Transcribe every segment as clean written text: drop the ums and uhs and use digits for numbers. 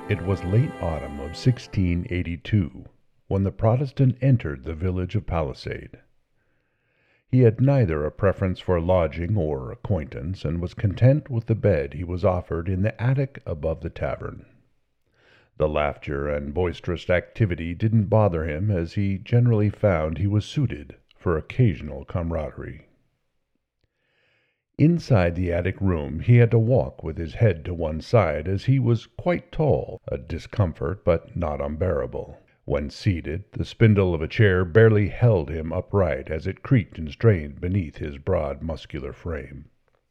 It was late autumn of 1682 when the Protestant entered the village of Palisade. He had neither a preference for lodging or acquaintance, and was content with the bed he was offered in the attic above the tavern. The laughter and boisterous activity didn't bother him, as he generally found he was suited for occasional camaraderie. Inside the attic room he had to walk with his head to one side, as he was quite tall, a discomfort but not unbearable. When seated, the spindle of a chair barely held him upright as it creaked and strained beneath his broad muscular frame.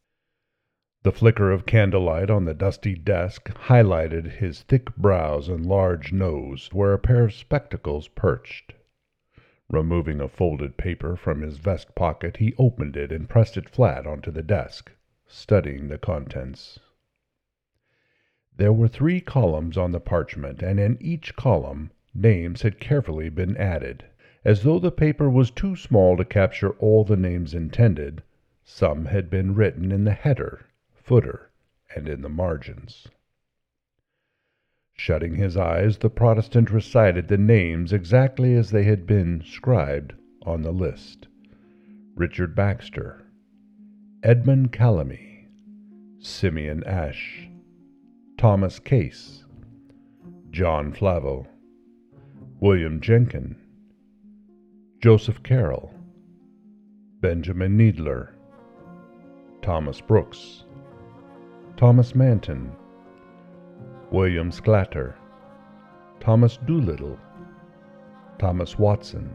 The flicker of candlelight on the dusty desk highlighted his thick brows and large nose, where a pair of spectacles perched. Removing a folded paper from his vest pocket, he opened it and pressed it flat onto the desk, studying the contents. There were 3 columns on the parchment, and in each column names had carefully been added. As though the paper was too small to capture all the names intended, some had been written in the header, footer, and in the margins. Shutting his eyes, the Protestant recited the names exactly as they had been scribed on the list. Richard Baxter, Edmund Calamy, Simeon Ash, Thomas Case, John Flavel, William Jenkin, Joseph Carroll, Benjamin Needler, Thomas Brooks, Thomas Manton, William Sclater, Thomas Doolittle, Thomas Watson.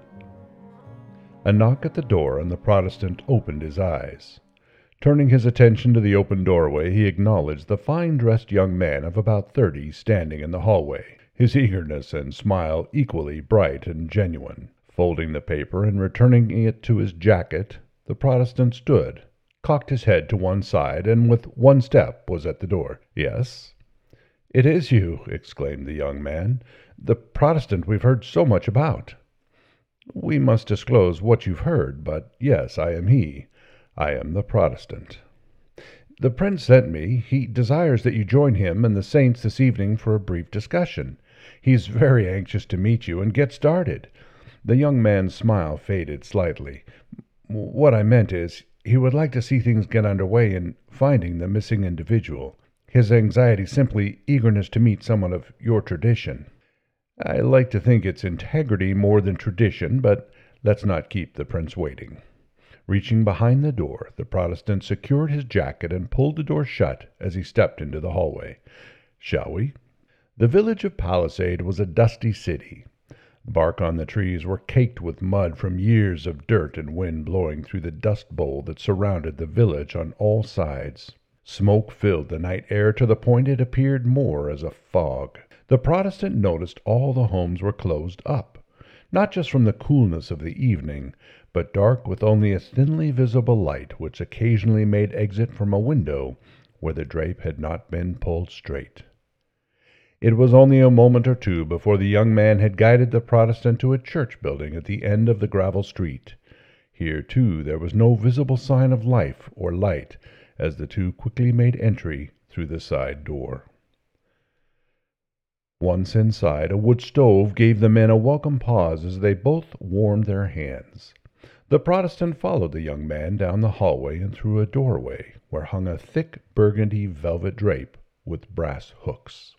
A knock at the door, and the Protestant opened his eyes. Turning his attention to the open doorway, he acknowledged the fine-dressed young man of about 30 standing in the hallway, his eagerness and smile equally bright and genuine. Folding the paper and returning it to his jacket, the Protestant stood, cocked his head to one side, and with one step was at the door. "Yes, it is you," exclaimed the young man, "the Protestant we've heard so much about." "We must disclose what you've heard, but yes, I am he. I am the Protestant. The Prince sent me. He desires that you join him and the saints this evening for a brief discussion. He's very anxious to meet you and get started." The young man's smile faded slightly. "What I meant is, he would like to see things get under way in finding the missing individual. His anxiety simply eagerness to meet someone of your tradition. I like to think it's integrity more than tradition, but let's not keep the Prince waiting." Reaching behind the door, the Protestant secured his jacket and pulled the door shut as he stepped into the hallway. "Shall we?" The village of Palisade was a dusty city. Bark on the trees were caked with mud from years of dirt and wind blowing through the dust bowl that surrounded the village on all sides. Smoke filled the night air to the point it appeared more as a fog. The Protestant noticed all the homes were closed up, not just from the coolness of the evening, but dark with only a thinly visible light which occasionally made exit from a window where the drape had not been pulled straight. It was only a moment or two before the young man had guided the Protestant to a church building at the end of the gravel street. Here, too, there was no visible sign of life or light, as the two quickly made entry through the side door. Once inside, a wood stove gave the men a welcome pause as they both warmed their hands. The Protestant followed the young man down the hallway and through a doorway where hung a thick burgundy velvet drape with brass hooks.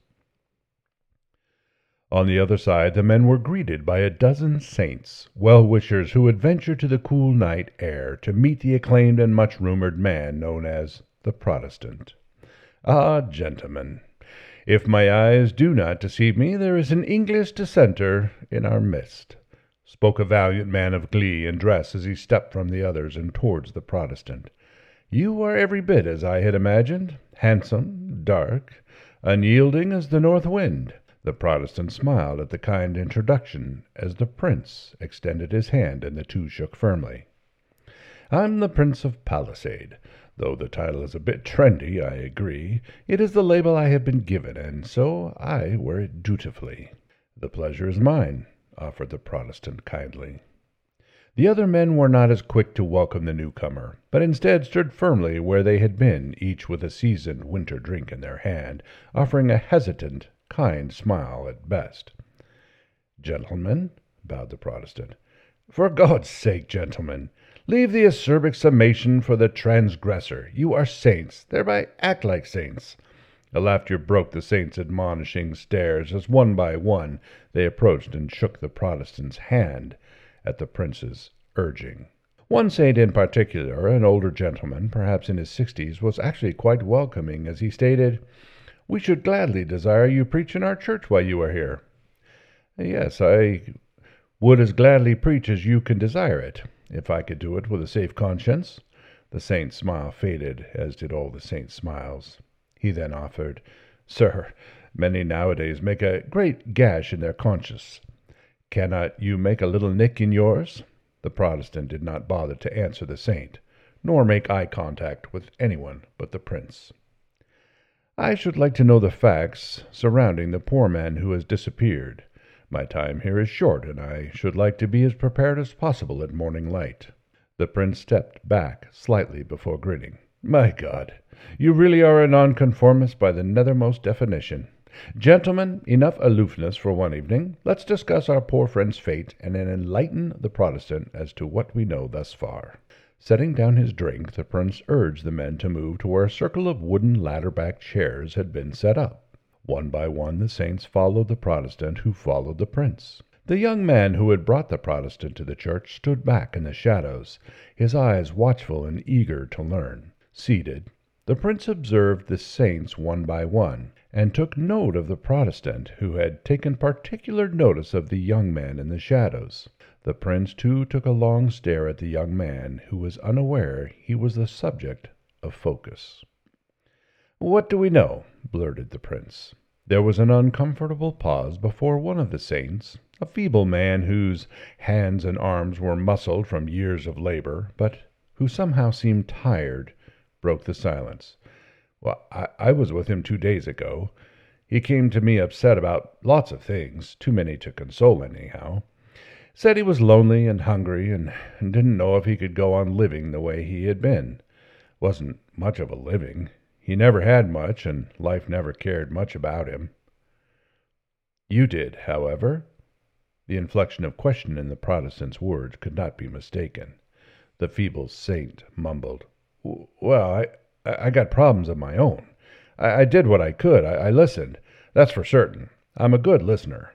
On the other side, the men were greeted by a dozen saints, well-wishers who had ventured to the cool night air to meet the acclaimed and much-rumored man known as the Protestant. "Ah, gentlemen, if my eyes do not deceive me, there is an English dissenter in our midst," spoke a valiant man of glee and dress as he stepped from the others and towards the Protestant. "You are every bit as I had imagined, handsome, dark, unyielding as the north wind." The Protestant smiled at the kind introduction as the Prince extended his hand and the two shook firmly. "I'm the Prince of Palisade. Though the title is a bit trendy, I agree. It is the label I have been given, and so I wear it dutifully." "The pleasure is mine," offered the Protestant kindly. The other men were not as quick to welcome the newcomer, but instead stood firmly where they had been, each with a seasoned winter drink in their hand, offering a hesitant, kind smile at best. "Gentlemen," bowed the Protestant, "for God's sake, gentlemen, leave the acerbic summation for the transgressor. You are saints, thereby act like saints." A laughter broke the saint's admonishing stares as one by one they approached and shook the Protestant's hand at the prince's urging. One saint in particular, an older gentleman, perhaps in his 60s, was actually quite welcoming as he stated, "We should gladly desire you preach in our church while you are here." "Yes, I would as gladly preach as you can desire it, if I could do it with a safe conscience." The saint's smile faded, as did all the saints' smiles. He then offered, "Sir, many nowadays make a great gash in their conscience. Cannot you make a little nick in yours?" The Protestant did not bother to answer the saint, nor make eye contact with anyone but the prince. "I should like to know the facts surrounding the poor man who has disappeared. My time here is short, and I should like to be as prepared as possible at morning light." The prince stepped back slightly before grinning. "My God, you really are a nonconformist by the nethermost definition. Gentlemen, enough aloofness for one evening. Let's discuss our poor friend's fate and then enlighten the Protestant as to what we know thus far." Setting down his drink, the prince urged the men to move to where a circle of wooden ladder-backed chairs had been set up. One by one the saints followed the Protestant, who followed the prince. The young man who had brought the Protestant to the church stood back in the shadows, his eyes watchful and eager to learn. Seated, the prince observed the saints one by one, and took note of the Protestant, who had taken particular notice of the young man in the shadows. The prince, too, took a long stare at the young man, who was unaware he was the subject of focus. "What do we know?" blurted the prince. There was an uncomfortable pause before one of the saints, a feeble man whose hands and arms were muscled from years of labor, but who somehow seemed tired, broke the silence. "Well, I was with him 2 days ago. He came to me upset about lots of things, too many to console anyhow. Said he was lonely and hungry and didn't know if he could go on living the way he had been. Wasn't much of a living. He never had much, and life never cared much about him." "You did, however?" The inflection of question in the Protestant's words could not be mistaken. The feeble saint mumbled, "Well, I got problems of my own. I did what I could. I listened. That's for certain. I'm a good listener."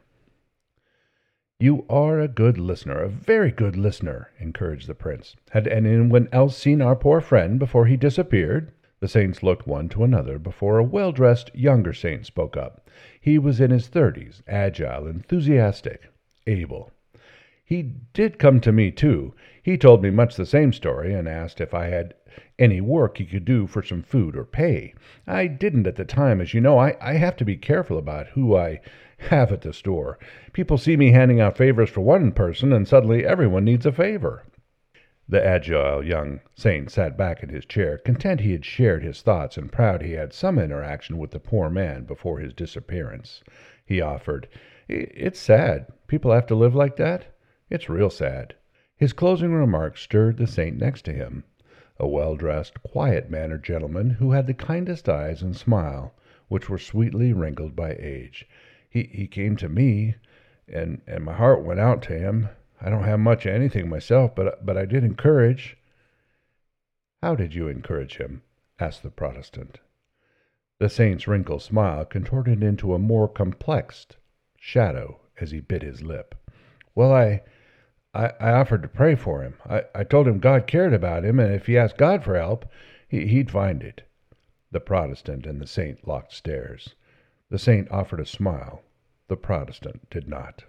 "You are a good listener, a very good listener," encouraged the prince. "Had anyone else seen our poor friend before he disappeared?" The saints looked one to another before a well-dressed younger saint spoke up. He was in his 30s, agile, enthusiastic, able. "He did come to me, too. He told me much the same story and asked if I had any work he could do for some food or pay. I didn't at the time, as you know. I have to be careful about who I have at the store. People see me handing out favors for one person, and suddenly everyone needs a favor." The agile young saint sat back in his chair, content he had shared his thoughts and proud he had some interaction with the poor man before his disappearance. He offered, "It's sad. People have to live like that. It's real sad." His closing remarks stirred the saint next to him, a well-dressed, quiet-mannered gentleman who had the kindest eyes and smile, which were sweetly wrinkled by age. He came to me, and my heart went out to him. I don't have much of anything myself, but I did encourage." "How did you encourage him?" asked the Protestant. The saint's wrinkled smile contorted into a more complex shadow as he bit his lip. "Well, I offered to pray for him. I told him God cared about him, and if he asked God for help, he'd find it." The Protestant and the saint locked stares. The saint offered a smile. The Protestant did not.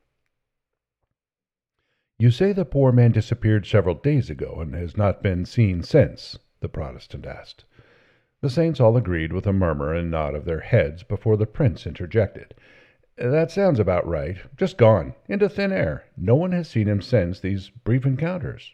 "You say the poor man disappeared several days ago and has not been seen since?" the Protestant asked. The saints all agreed with a murmur and nod of their heads before the prince interjected. "That sounds about right. Just gone, into thin air. No one has seen him since these brief encounters."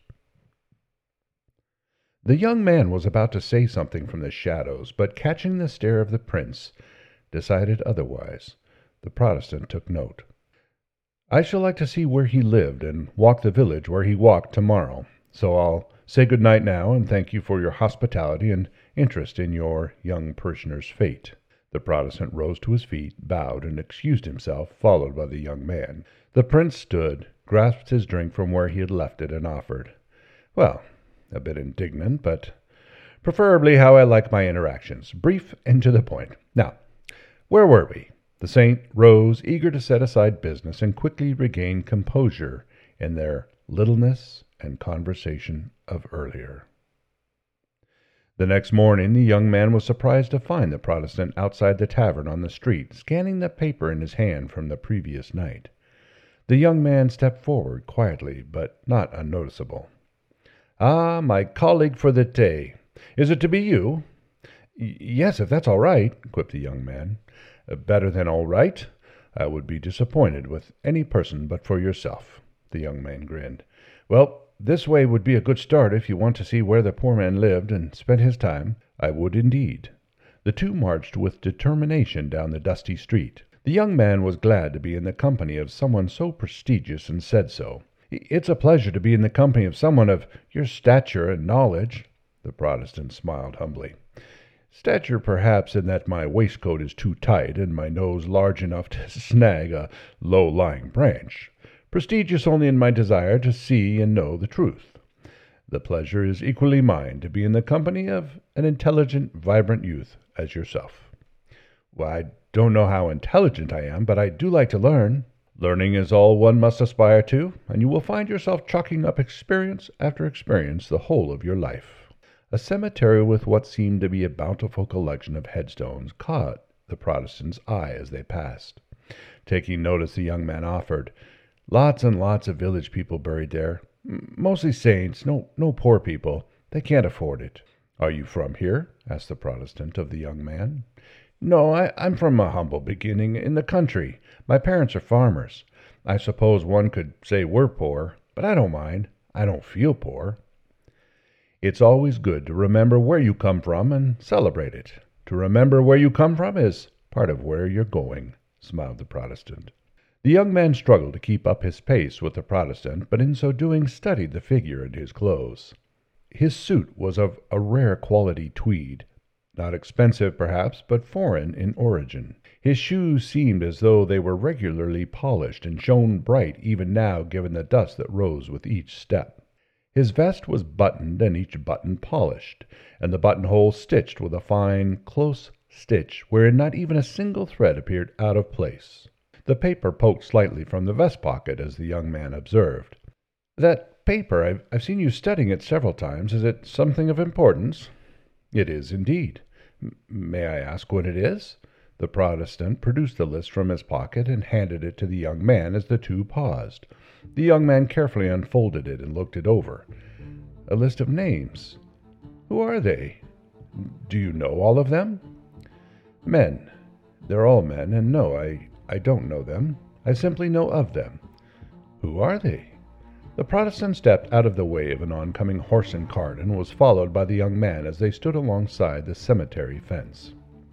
The young man was about to say something from the shadows, but catching the stare of the prince, decided otherwise. The Protestant took note. "I shall like to see where he lived and walk the village where he walked tomorrow. So I'll say good night now and thank you for your hospitality and interest in your young parishioner's fate." The Protestant rose to his feet, bowed, and excused himself, followed by the young man. The prince stood, grasped his drink from where he had left it, and offered. Well, a bit indignant, but preferably how I like my interactions, brief and to the point. Now, where were we? The saint rose, eager to set aside business and quickly regain composure in their littleness and conversation of earlier. The next morning the young man was surprised to find the Protestant outside the tavern on the street, scanning the paper in his hand from the previous night. The young man stepped forward quietly, but not unnoticeable. "Ah, my colleague for the day. Is it to be you?" "Yes, if that's all right," quipped the young man. "Better than all right. I would be disappointed with any person but for yourself." The young man grinned. "Well, this way would be a good start if you want to see where the poor man lived and spent his time." "I would indeed." The two marched with determination down the dusty street. The young man was glad to be in the company of someone so prestigious, and said so. "It's a pleasure to be in the company of someone of your stature and knowledge." The Protestant smiled humbly. "Stature, perhaps, in that my waistcoat is too tight and my nose large enough to snag a low-lying branch. Prestigious only in my desire to see and know the truth. The pleasure is equally mine to be in the company of an intelligent, vibrant youth as yourself." "Well, I don't know how intelligent I am, but I do like to learn." "Learning is all one must aspire to, and you will find yourself chalking up experience after experience the whole of your life." A cemetery with what seemed to be a bountiful collection of headstones caught the Protestant's eye as they passed. Taking notice, the young man offered, "Lots and lots of village people buried there. Mostly saints, no poor people. They can't afford it." "Are you from here?" asked the Protestant of the young man. "No, I'm from a humble beginning in the country. My parents are farmers. I suppose one could say we're poor, but I don't mind. I don't feel poor." "It's always good to remember where you come from and celebrate it. To remember where you come from is part of where you're going," smiled the Protestant. The young man struggled to keep up his pace with the Protestant, but in so doing studied the figure and his clothes. His suit was of a rare quality tweed, not expensive perhaps, but foreign in origin. His shoes seemed as though they were regularly polished and shone bright even now, given the dust that rose with each step. His vest was buttoned and each button polished, and the buttonhole stitched with a fine, close stitch wherein not even a single thread appeared out of place. The paper poked slightly from the vest pocket as the young man observed. "That paper, I've seen you studying it several times. Is it something of importance?" "It is indeed." "May I ask what it is?" The Protestant produced the list from his pocket and handed it to the young man as the two paused. The young man carefully unfolded it and looked it over. "A list of names. Who are they? Do you know all of them?" "Men. They're all men, and no, I don't know them. I simply know of them." "Who are they?" The Protestant stepped out of the way of an oncoming horse and cart and was followed by the young man as they stood alongside the cemetery fence.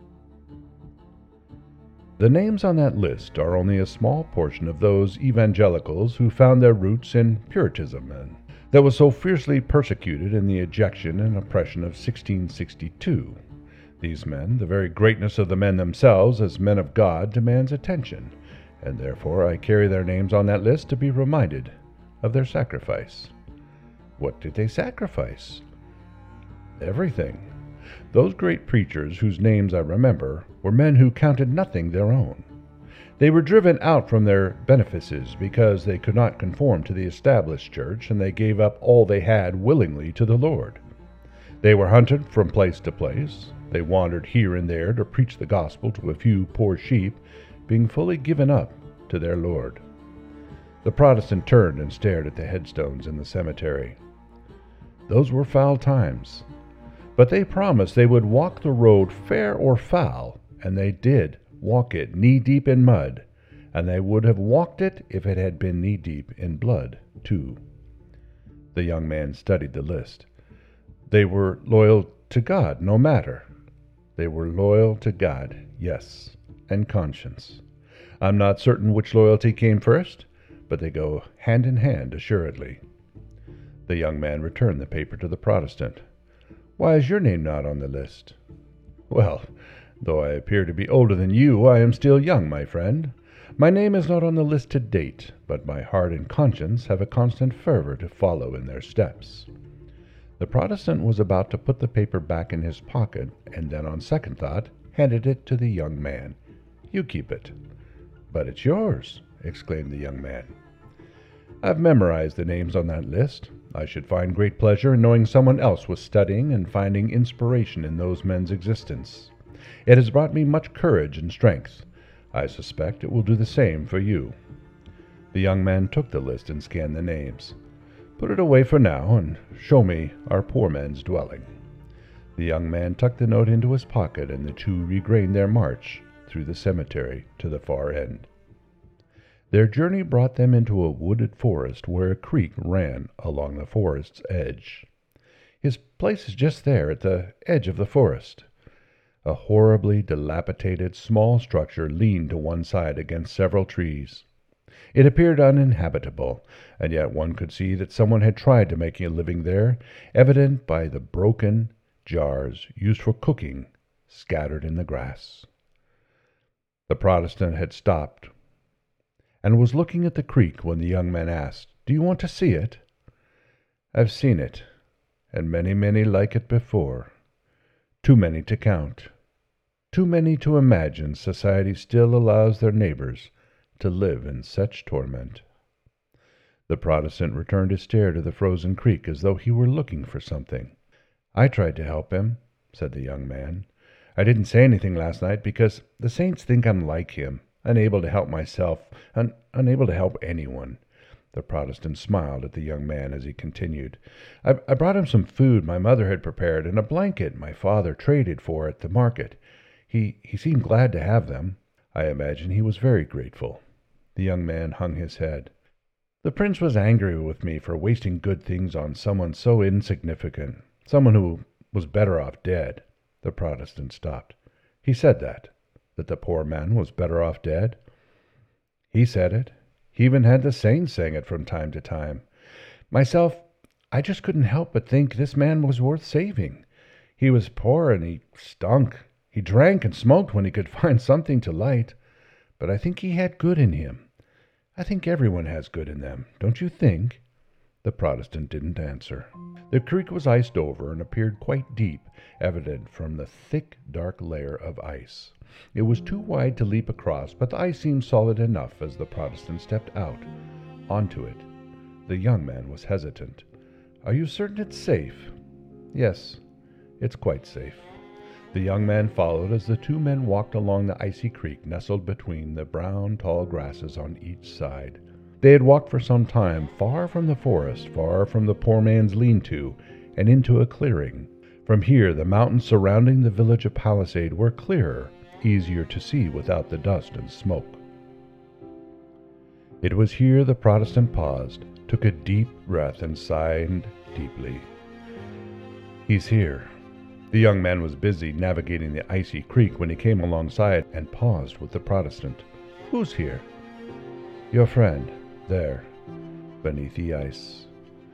The names on that list are only a small portion of those evangelicals who found their roots in Puritanism and that was so fiercely persecuted in the ejection and oppression of 1662. These men, the very greatness of the men themselves as men of God, demands attention, and therefore I carry their names on that list to be reminded of their sacrifice. What did they sacrifice? Everything. Those great preachers whose names I remember were men who counted nothing their own. They were driven out from their benefices because they could not conform to the established church, and they gave up all they had willingly to the Lord. They were hunted from place to place. They wandered here and there to preach the gospel to a few poor sheep, being fully given up to their Lord. The Protestant turned and stared at the headstones in the cemetery. Those were foul times. But they promised they would walk the road fair or foul, and they did walk it knee-deep in mud, and they would have walked it if it had been knee-deep in blood, too. The young man studied the list. They were loyal to God, no matter. They were loyal to God, yes, and conscience. I'm not certain which loyalty came first, but they go hand in hand, assuredly. The young man returned the paper to the Protestant. "Why is your name not on the list?" "Well, Though I appear to be older than you, I am still young, my friend. My name is not on the list to date, but my heart and conscience have a constant fervor to follow in their steps." The Protestant was about to put the paper back in his pocket, and then on second thought handed it to the young man. "You keep it." "But it's yours," exclaimed the young man. "I've memorized the names on that list. I should find great pleasure in knowing someone else was studying and finding inspiration in those men's existence. It has brought me much courage and strength. I suspect it will do the same for you." The young man took the list and scanned the names. "Put it away for now, and show me our poor man's dwelling." The young man tucked the note into his pocket, and the two regained their march through the cemetery to the far end. Their journey brought them into a wooded forest where a creek ran along the forest's edge. "His place is just there, at the edge of the forest." A horribly dilapidated small structure leaned to one side against several trees. It appeared uninhabitable, and yet one could see that someone had tried to make a living there, evident by the broken jars used for cooking scattered in the grass. The Protestant had stopped and was looking at the creek when the young man asked, "Do you want to see it?" "I've seen it, and many, many like it before. Too many to count. Too many to imagine society still allows their neighbors to live in such torment." The Protestant returned his stare to the frozen creek as though he were looking for something. "I tried to help him," said the young man. "I didn't say anything last night because the saints think I'm like him, unable to help myself, unable to help anyone." The Protestant smiled at the young man as he continued. I brought him some food my mother had prepared and a blanket my father traded for at the market. He seemed glad to have them. I imagine he was very grateful." The young man hung his head. "The prince was angry with me for wasting good things on someone so insignificant, someone who was better off dead." The Protestant stopped. "He said that the poor man was better off dead?" "He said it. He even had the saints saying it from time to time. Myself, I just couldn't help but think this man was worth saving. He was poor and he stunk. He drank and smoked when he could find something to light. But I think he had good in him. I think everyone has good in them, don't you think?" The Protestant didn't answer. The creek was iced over and appeared quite deep, evident from the thick, dark layer of ice. It was too wide to leap across, but the ice seemed solid enough as the Protestant stepped out onto it. The young man was hesitant. "Are you certain it's safe?" "Yes, it's quite safe." The young man followed as the two men walked along the icy creek nestled between the brown, tall grasses on each side. They had walked for some time, far from the forest, far from the poor man's lean-to, and into a clearing. From here the mountains surrounding the village of Palisade were clearer, easier to see without the dust and smoke. It was here the Protestant paused, took a deep breath, and sighed deeply. "He's here." The young man was busy navigating the icy creek when he came alongside and paused with the Protestant. "Who's here?" "Your friend, there, beneath the ice."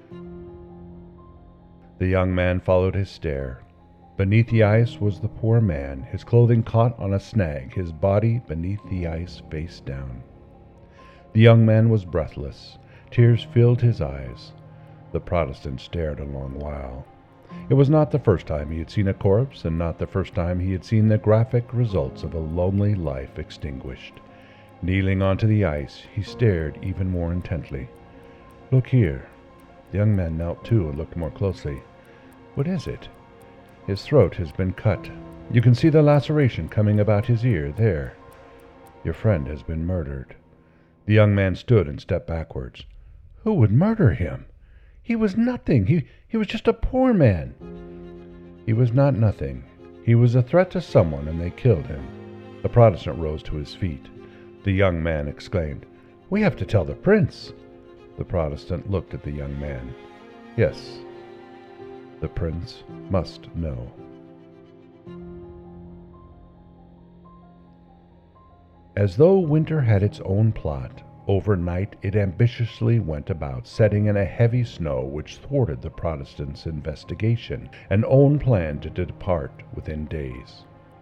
The young man followed his stare. Beneath the ice was the poor man, his clothing caught on a snag, his body beneath the ice face down. The young man was breathless. Tears filled his eyes. The Protestant stared a long while. It was not the first time he had seen a corpse, and not the first time he had seen the graphic results of a lonely life extinguished. Kneeling onto the ice, he stared even more intently. "Look here." The young man knelt too and looked more closely. "What is it?" "His throat has been cut. You can see the laceration coming about his ear, there. Your friend has been murdered." The young man stood and stepped backwards. "Who would murder him? He was nothing. He was just a poor man." "He was not nothing. He was a threat to someone, and they killed him." The Protestant rose to his feet. The young man exclaimed, "We have to tell the prince." The Protestant looked at the young man. "Yes, the prince must know." As though winter had its own plot, overnight it ambitiously went about, setting in a heavy snow which thwarted the Protestant's investigation, an own plan to depart within days.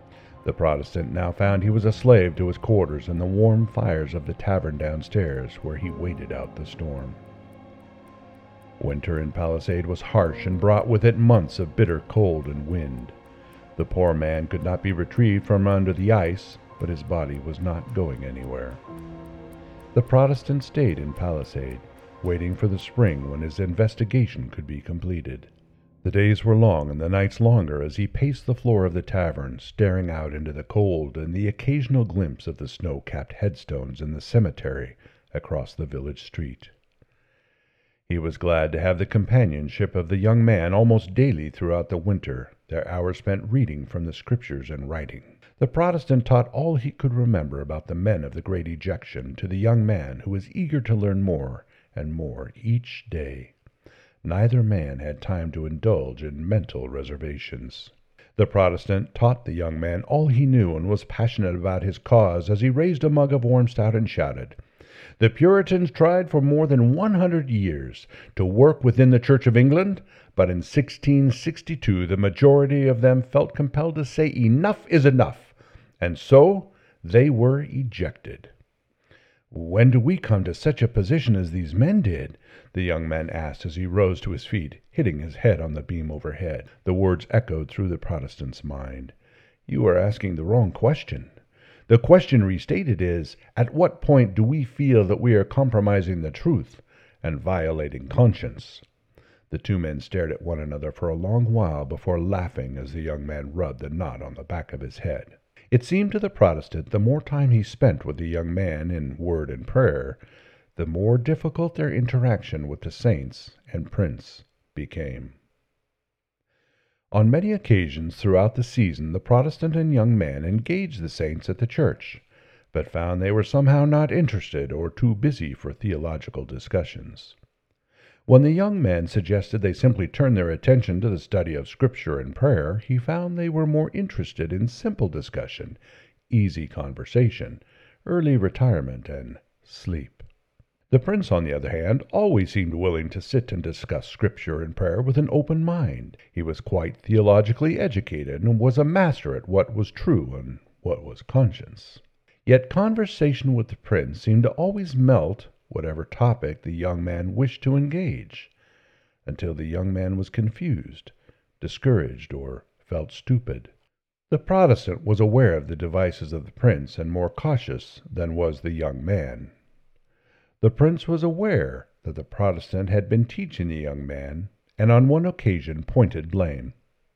The Protestant now found he was a slave to his quarters and the warm fires of the tavern downstairs, where he waited out the storm. Winter in Palisade was harsh and brought with it months of bitter cold and wind. The poor man could not be retrieved from under the ice, but his body was not going anywhere. The Protestant stayed in Palisade, waiting for the spring when his investigation could be completed. The days were long and the nights longer as he paced the floor of the tavern, staring out into the cold and the occasional glimpse of the snow-capped headstones in the cemetery across the village street. He was glad to have the companionship of the young man almost daily throughout the winter, their hours spent reading from the Scriptures and writing. The Protestant taught all he could remember about the men of the Great Ejection to the young man, who was eager to learn more and more each day. Neither man had time to indulge in mental reservations. The Protestant taught the young man all he knew and was passionate about his cause as he raised a mug of warm stout and shouted, "The Puritans tried for more than 100 years to work within the Church of England, but in 1662 the majority of them felt compelled to say enough is enough, and so they were ejected." "When do we come to such a position as these men did?" the young man asked as he rose to his feet, hitting his head on the beam overhead. The words echoed through the Protestant's mind. "You are asking the wrong question. The question restated is, at what point do we feel that we are compromising the truth and violating conscience?" The two men stared at one another for a long while before laughing as the young man rubbed the knot on the back of his head. It seemed to the Protestant the more time he spent with the young man in word and prayer, the more difficult their interaction with the saints and prince became. On many occasions throughout the season the Protestant and young man engaged the saints at the church, but found they were somehow not interested or too busy for theological discussions. When the young man suggested they simply turn their attention to the study of Scripture and prayer, he found they were more interested in simple discussion, easy conversation, early retirement, and sleep. The prince, on the other hand, always seemed willing to sit and discuss Scripture and prayer with an open mind. He was quite theologically educated and was a master at what was true and what was conscience. Yet conversation with the prince seemed to always melt whatever topic the young man wished to engage, until the young man was confused, discouraged, or felt stupid. The Protestant was aware of the devices of the prince and more cautious than was the young man. The prince was aware that the Protestant had been teaching the young man, and on one occasion pointed blame.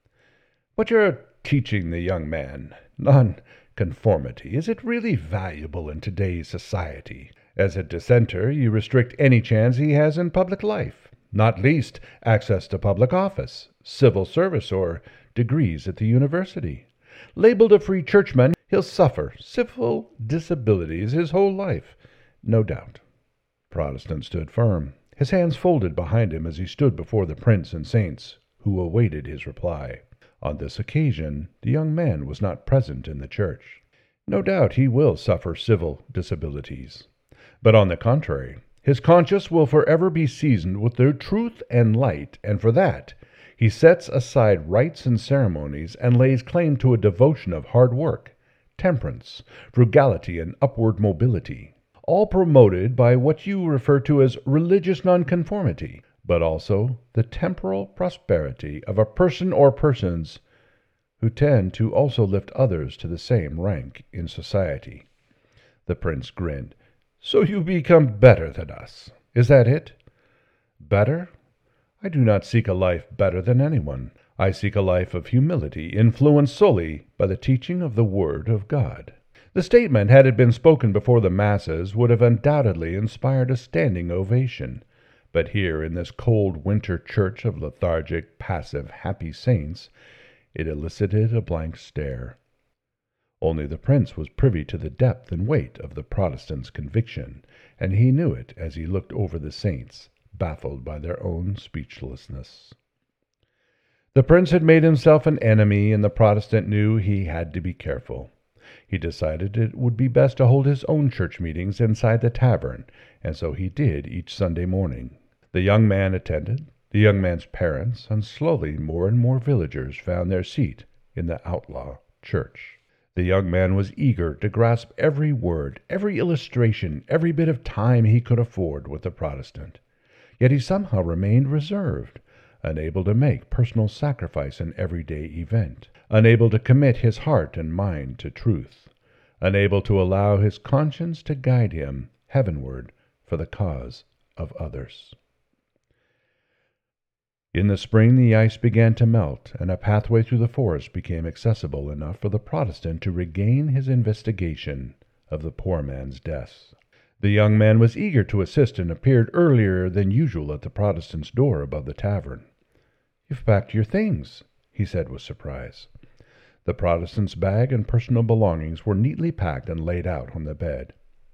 "What you're teaching the young man, nonconformity, is it really valuable in today's society? As a dissenter, you restrict any chance he has in public life, not least access to public office, civil service, or degrees at the university. Labeled a free churchman, he'll suffer civil disabilities his whole life, no doubt." Protestant stood firm, his hands folded behind him as he stood before the prince and saints, who awaited his reply. On this occasion the young man was not present in the church. No doubt he will suffer civil disabilities, but on the contrary, his conscience will forever be seasoned with the truth and light, and for that he sets aside rites and ceremonies and lays claim to a devotion of hard work, temperance, frugality, and upward mobility, all promoted by what you refer to as religious nonconformity, but also the temporal prosperity of a person or persons who tend to also lift others to the same rank in society. The prince grinned. "So you become better than us. Is that it?" "Better? I do not seek a life better than anyone. I seek a life of humility, influenced solely by the teaching of the Word of God." The statement, had it been spoken before the masses, would have undoubtedly inspired a standing ovation. But here, in this cold winter church of lethargic, passive, happy saints, it elicited a blank stare. Only the prince was privy to the depth and weight of the Protestant's conviction, and he knew it as he looked over the saints, baffled by their own speechlessness. The prince had made himself an enemy, and the Protestant knew he had to be careful. He decided it would be best to hold his own church meetings inside the tavern, and so he did each Sunday morning. The young man attended, the young man's parents, and slowly more and more villagers found their seat in the outlaw church. The young man was eager to grasp every word, every illustration, every bit of time he could afford with the Protestant. Yet he somehow remained reserved, unable to make personal sacrifice in everyday event, unable to commit his heart and mind to truth, unable to allow his conscience to guide him heavenward for the cause of others. In the spring the ice began to melt, and a pathway through the forest became accessible enough for the Protestant to regain his investigation of the poor man's death. The young man was eager to assist and appeared earlier than usual at the Protestant's door above the tavern. "You've packed your things," he said with surprise. The Protestant's bag and personal belongings were neatly packed and laid out on the bed.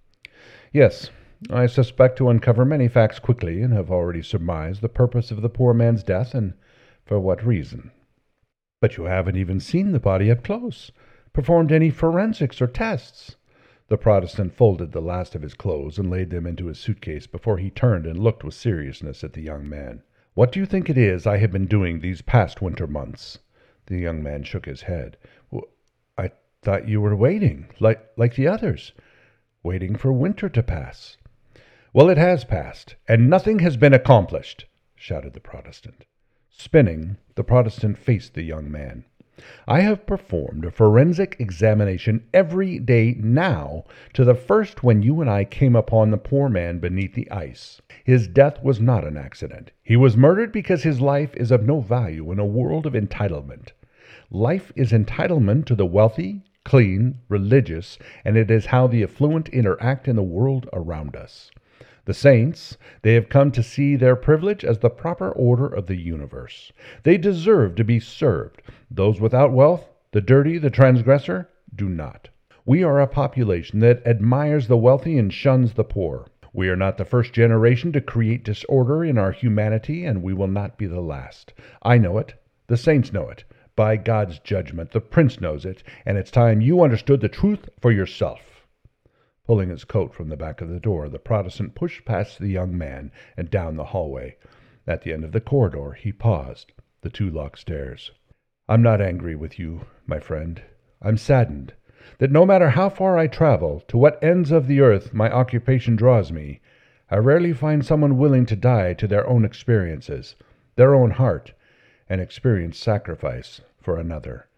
"Yes, I suspect to uncover many facts quickly, and have already surmised the purpose of the poor man's death and for what reason." "But you haven't even seen the body up close, performed any forensics or tests." The Protestant folded the last of his clothes and laid them into his suitcase before he turned and looked with seriousness at the young man. "What do you think it is I have been doing these past winter months?" The young man shook his head. "I thought you were waiting, like the others, waiting for winter to pass." "Well, it has passed, and nothing has been accomplished," shouted the Protestant. Spinning, the Protestant faced the young man. "I have performed a forensic examination every day now to the first when you and I came upon the poor man beneath the ice. His death was not an accident. He was murdered because his life is of no value in a world of entitlement. Life is entitlement to the wealthy, clean, religious, and it is how the affluent interact in the world around us. The saints, they have come to see their privilege as the proper order of the universe. They deserve to be served. Those without wealth, the dirty, the transgressor, do not. We are a population that admires the wealthy and shuns the poor. We are not the first generation to create disorder in our humanity, and we will not be the last. I know it. The saints know it. By God's judgment, the prince knows it, and it's time you understood the truth for yourself." Pulling his coat from the back of the door, the Protestant pushed past the young man and down the hallway. At the end of the corridor, he paused. The two locked stairs. "I'm not angry with you, my friend. I'm saddened that no matter how far I travel, to what ends of the earth my occupation draws me, I rarely find someone willing to die to their own experiences, their own heart, and experience sacrifice for another.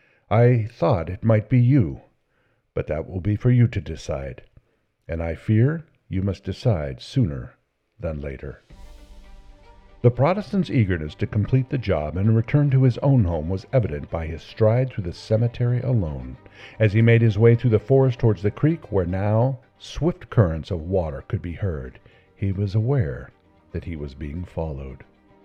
I thought it might be you, but that will be for you to decide, and I fear you must decide sooner than later." The Protestant's eagerness to complete the job and return to his own home was evident by his stride through the cemetery alone. As he made his way through the forest towards the creek, where now swift currents of water could be heard, he was aware that he was being followed.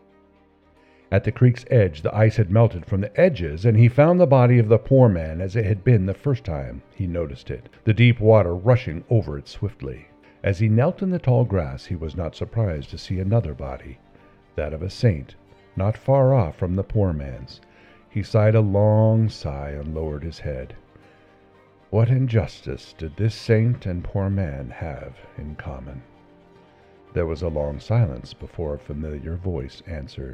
At the creek's edge, the ice had melted from the edges, and he found the body of the poor man as it had been the first time he noticed it, the deep water rushing over it swiftly. As he knelt in the tall grass, he was not surprised to see another body, that of a saint, not far off from the poor man's. He sighed a long sigh and lowered his head. What injustice did this saint and poor man have in common? There was a long silence before a familiar voice answered.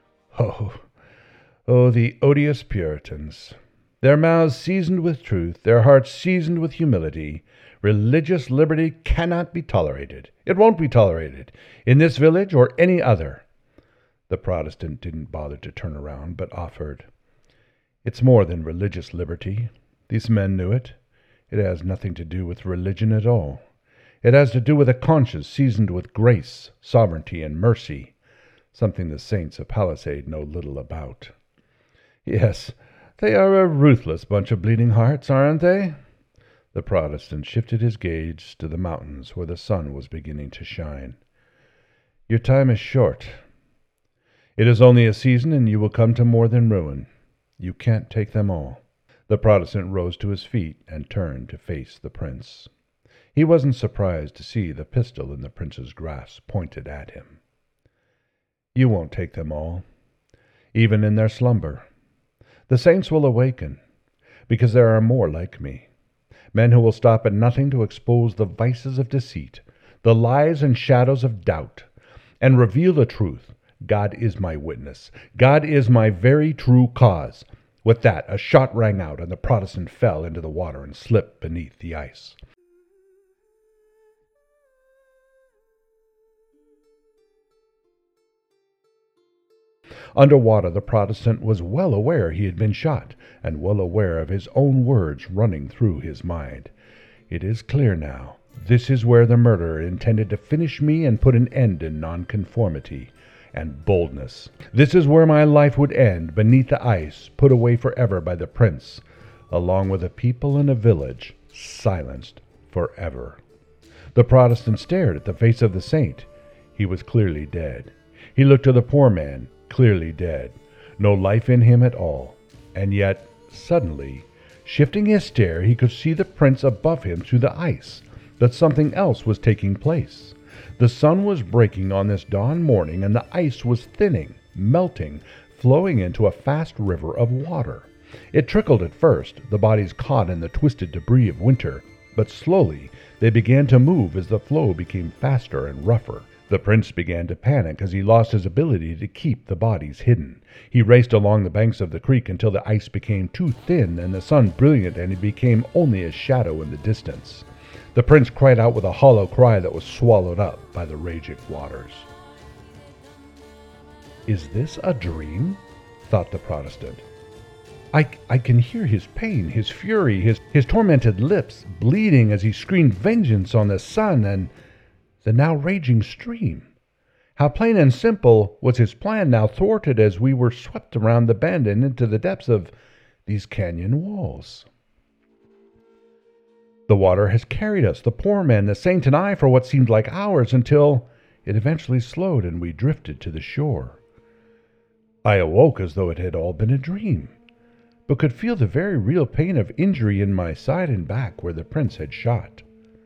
Oh, the odious Puritans! Their mouths seasoned with truth, their hearts seasoned with humility. Religious liberty cannot be tolerated. It won't be tolerated, in this village or any other. The Protestant didn't bother to turn around, but offered. It's more than religious liberty. These men knew it. It has nothing to do with religion at all. It has to do with a conscience seasoned with grace, sovereignty, and mercy, something the saints of Palisade know little about. Yes, they are a ruthless bunch of bleeding hearts, aren't they? The Protestant shifted his gaze to the mountains where the sun was beginning to shine. Your time is short. It is only a season, and you will come to more than ruin. You can't take them all. The Protestant rose to his feet and turned to face the prince. He wasn't surprised to see the pistol in the prince's grasp pointed at him. You won't take them all, even in their slumber. The saints will awaken, because there are more like me, men who will stop at nothing to expose the vices of deceit, the lies and shadows of doubt, and reveal the truth. God is my witness. God is my very true cause. With that, a shot rang out, and the Protestant fell into the water and slipped beneath the ice. Underwater, the Protestant was well aware he had been shot, and well aware of his own words running through his mind. It is clear now. This is where the murderer intended to finish me and put an end in nonconformity and boldness. This is where my life would end, beneath the ice, put away forever by the prince, along with the people in a village, silenced forever. The Protestant stared at the face of the saint. He was clearly dead. He looked to the poor man, clearly dead. No life in him at all. And yet, suddenly, shifting his stare, he could see the prince above him through the ice, that something else was taking place. The sun was breaking on this dawn morning, and the ice was thinning, melting, flowing into a fast river of water. It trickled at first, the bodies caught in the twisted debris of winter, but slowly they began to move as the flow became faster and rougher. The prince began to panic as he lost his ability to keep the bodies hidden. He raced along the banks of the creek until the ice became too thin and the sun brilliant, and he became only a shadow in the distance. The prince cried out with a hollow cry that was swallowed up by the raging waters. "Is this a dream?" thought the Protestant. I can hear his pain, his fury, his tormented lips bleeding as he screamed vengeance on the sun and the now raging stream. How plain and simple was his plan, now thwarted as we were swept around the bend and into the depths of these canyon walls. The water has carried us, the poor man, the saint, and I, for what seemed like hours, until it eventually slowed and we drifted to the shore. I awoke as though it had all been a dream, but could feel the very real pain of injury in my side and back where the prince had shot.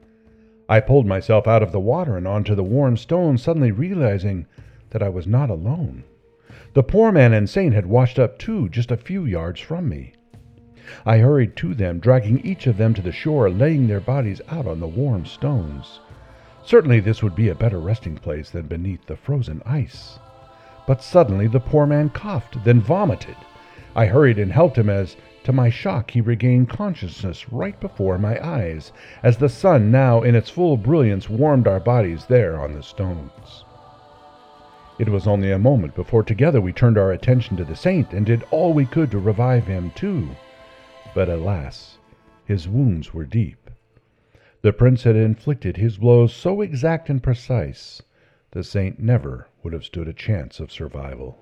I pulled myself out of the water and onto the warm stones, suddenly realizing that I was not alone. The poor man and saint had washed up too, just a few yards from me. I hurried to them, dragging each of them to the shore, laying their bodies out on the warm stones. Certainly this would be a better resting place than beneath the frozen ice. But suddenly the poor man coughed, then vomited. I hurried and helped him as, to my shock, he regained consciousness right before my eyes, as the sun, now in its full brilliance, warmed our bodies there on the stones. It was only a moment before together we turned our attention to the saint and did all we could to revive him too. But alas, his wounds were deep. The prince had inflicted his blows so exact and precise, the saint never would have stood a chance of survival.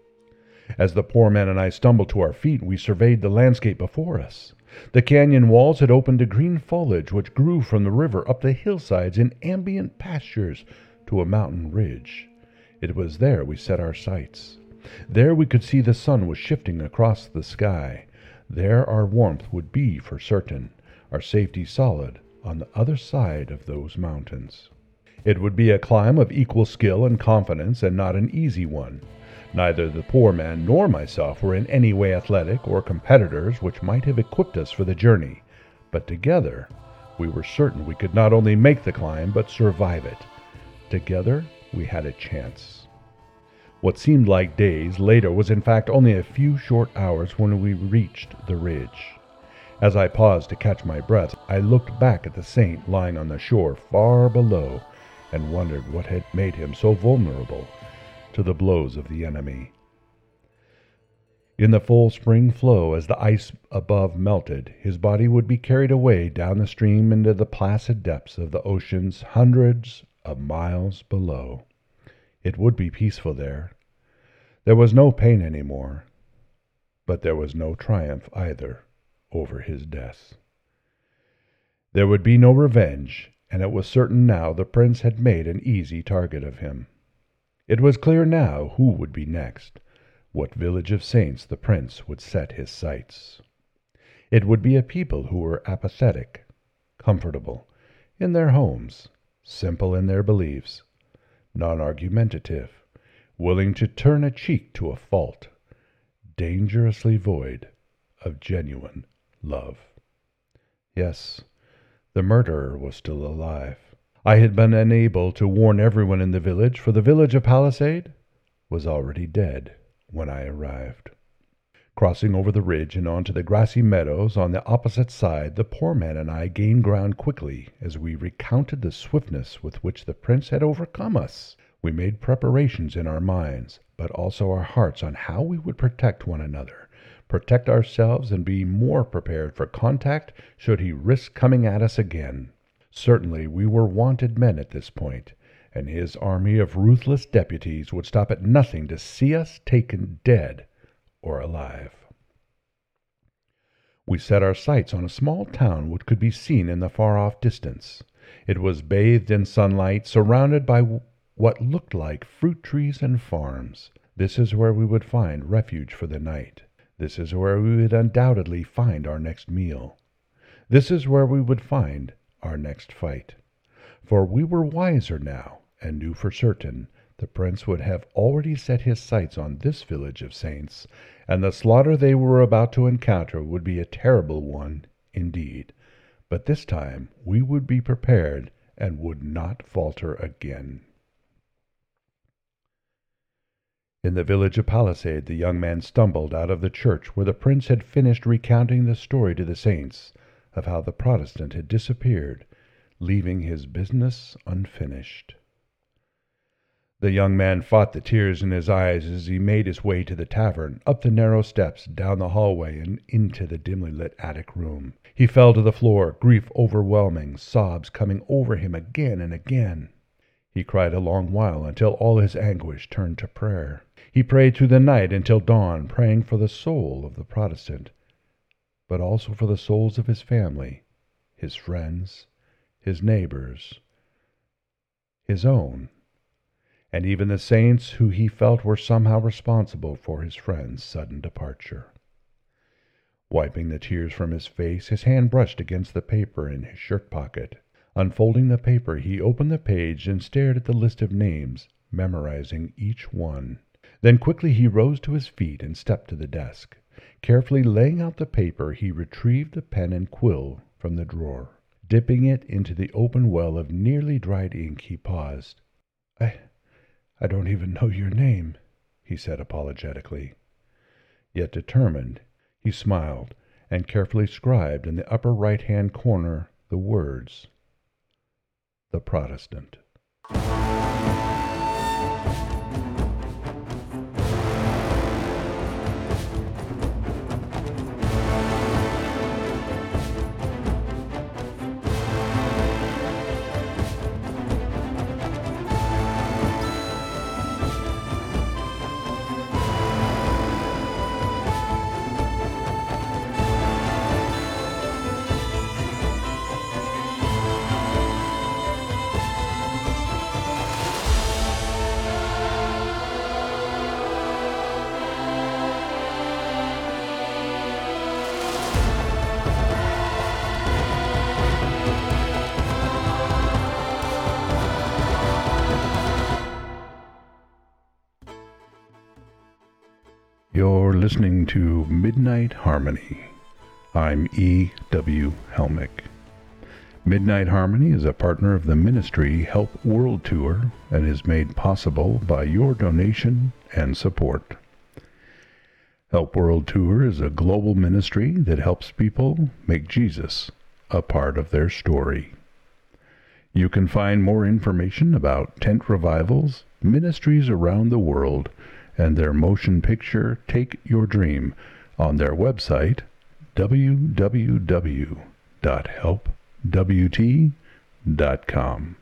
As the poor man and I stumbled to our feet, we surveyed the landscape before us. The canyon walls had opened to green foliage which grew from the river up the hillsides in ambient pastures to a mountain ridge. It was there we set our sights. There we could see the sun was shifting across the sky. There our warmth would be for certain, our safety solid on the other side of those mountains. It would be a climb of equal skill and confidence, and not an easy one. Neither the poor man nor myself were in any way athletic or competitors which might have equipped us for the journey, but together we were certain we could not only make the climb but survive it. Together we had a chance. What seemed like days later was in fact only a few short hours when we reached the ridge. As I paused to catch my breath, I looked back at the saint lying on the shore far below and wondered what had made him so vulnerable to the blows of the enemy. In the full spring flow, as the ice above melted, his body would be carried away down the stream into the placid depths of the oceans hundreds of miles below. It would be peaceful there. There was no pain any more, but there was no triumph either over his death. There would be no revenge, and it was certain now the prince had made an easy target of him. It was clear now who would be next, what village of saints the prince would set his sights. It would be a people who were apathetic, comfortable in their homes, simple in their beliefs, non-argumentative, willing to turn a cheek to a fault, dangerously void of genuine love. Yes, the murderer was still alive. I had been unable to warn everyone in the village, for the village of Palisade was already dead when I arrived. Crossing over the ridge and onto the grassy meadows on the opposite side, the poor man and I gained ground quickly as we recounted the swiftness with which the prince had overcome us. We made preparations in our minds, but also our hearts on how we would protect one another, protect ourselves, and be more prepared for contact should he risk coming at us again. Certainly we were wanted men at this point, and his army of ruthless deputies would stop at nothing to see us taken dead or alive. We set our sights on a small town which could be seen in the far-off distance. It was bathed in sunlight, surrounded by what looked like fruit trees and farms. This is where we would find refuge for the night. This is where we would undoubtedly find our next meal. This is where we would find our next fight. For we were wiser now, and knew for certain the prince would have already set his sights on this village of saints, and the slaughter they were about to encounter would be a terrible one indeed. But this time we would be prepared and would not falter again. In the village of Palisade, the young man stumbled out of the church where the prince had finished recounting the story to the saints of how the Protestant had disappeared, leaving his business unfinished. The young man fought the tears in his eyes as he made his way to the tavern, up the narrow steps, down the hallway, and into the dimly lit attic room. He fell to the floor, grief overwhelming, sobs coming over him again and again. He cried a long while until all his anguish turned to prayer. He prayed through the night until dawn, praying for the soul of the Protestant, but also for the souls of his family, his friends, his neighbors, his own, and even the saints who he felt were somehow responsible for his friend's sudden departure. Wiping the tears from his face, his hand brushed against the paper in his shirt pocket. Unfolding the paper, he opened the page and stared at the list of names, memorizing each one. Then quickly he rose to his feet and stepped to the desk. Carefully laying out the paper, he retrieved the pen and quill from the drawer. Dipping it into the open well of nearly dried ink, he paused. I don't even know your name, he said apologetically. Yet determined, he smiled and carefully scribed in the upper right-hand corner the words, "The Protestant." You're listening to Midnight Harmony. I'm E. W. Helmick. Midnight Harmony is a partner of the ministry Help World Tour and is made possible by your donation and support. Help World Tour is a global ministry that helps people make Jesus a part of their story. You can find more information about tent revivals, ministries around the world, and their motion picture Take Your Dream on their website www.helpwt.com.